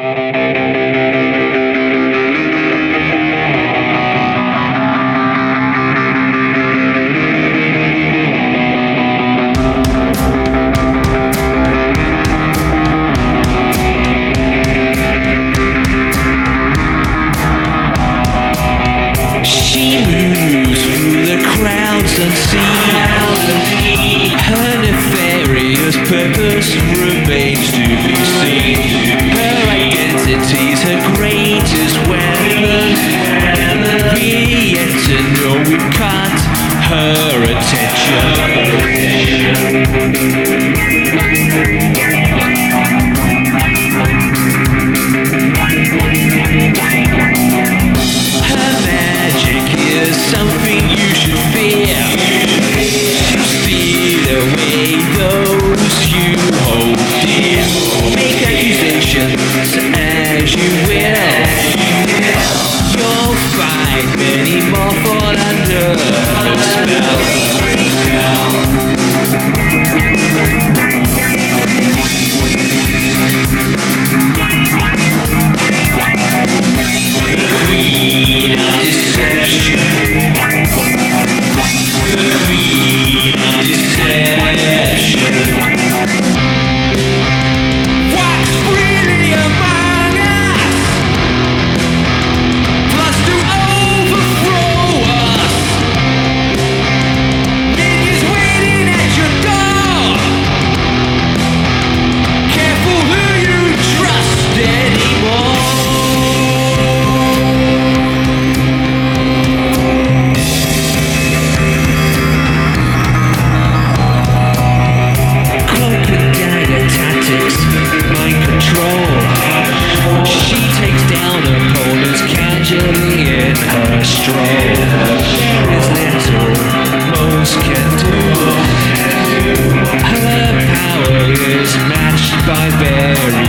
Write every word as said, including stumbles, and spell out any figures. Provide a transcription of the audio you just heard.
unseen. Her nefarious purpose remains to be seen. Her identity's her greatest weapon. We yet to know we can't her attention. Her magic is something you should fear. To steal away those you hold dear. Make accusations as you will. You'll find many more fall under her spell. Queen of deception. The queen of deception. What's really among us? Plus to overthrow us. Minions waiting at your door. Careful who you trust anymore. Mind control. She takes down opponents casually in her stroll. There's little most can do. Her power is matched by very